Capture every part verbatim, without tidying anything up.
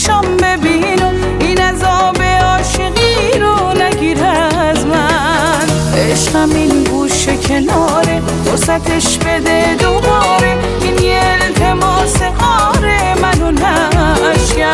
چشام ببین و این عذاب عاشقی رو نگیر از من. عشقم این گوشه کناره، فرصتش بده دوباره، این یه التماس آره منو نشکن.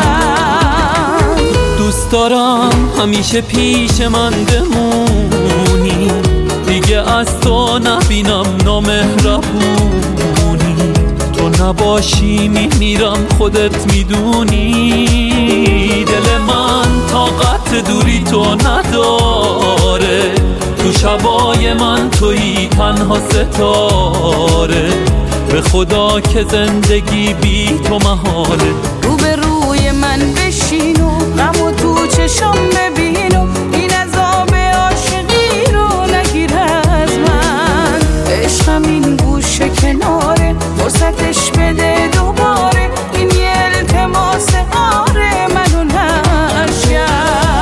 دوست دارم همیشه پیش من بمونی، دیگه از تو نبینم نامهربونی. تو نباشی میمیرم خودت میدونی، دل من طاقت دوری تو نداره، تو شبای من تویی تنها ستاره. به خدا که زندگی بی تو محاله. رو به روی من بشین و غم و تو چشام ببین و این عذاب عاشقی رو نگیر از من. عشقم این گوشه کناره، فرصتش بده دوباره، این یه التماس آره منو نشکن.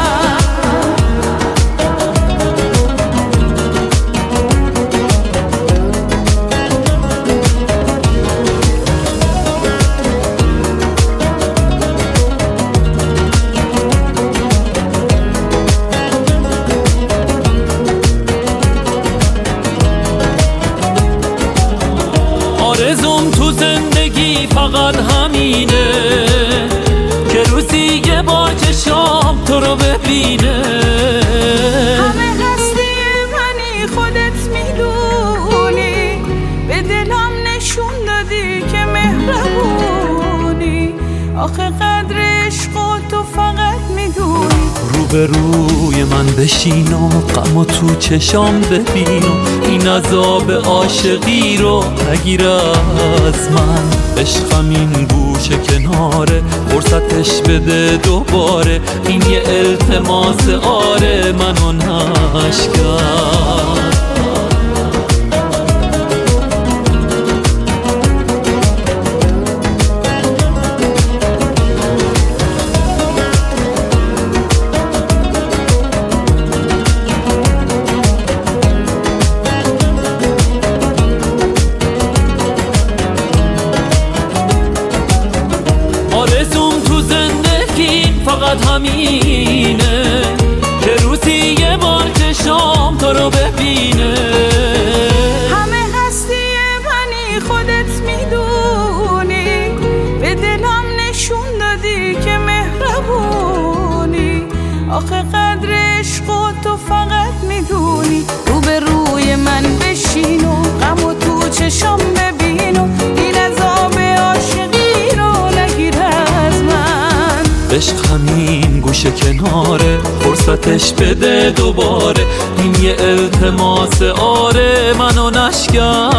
آرزوم تو زندگی فقط همینه که روزی یه با چشام تو رو ببینه. همه هستی منی خودت میدونی، به دلم نشون دادی که مهربونی. آخه قدر عشق و تو فقط میدونی. رو به روی من بشین و غم و تو چشام ببین و این عذاب عاشقی رو نگیر از من. عشقم این گوشه کناره، فرصتش بده دوباره، این یه التماس آره منو نشکن. آرزوم تو زندگی فقط همینه که روزی یه بار چشام تو رو ببینه. همه هستی منی خودت میدونی، به دلم نشون دادی که مهربونی. آخه قدر عشق و تو فقط میدونی. رو به روی من بشین و غم و تو چشام ببین و این عذاب عاشقی رو نگیر از من. عشق همین گوشه کناره، فرصتش بده دوباره، این یه التماس آره منو نشکن.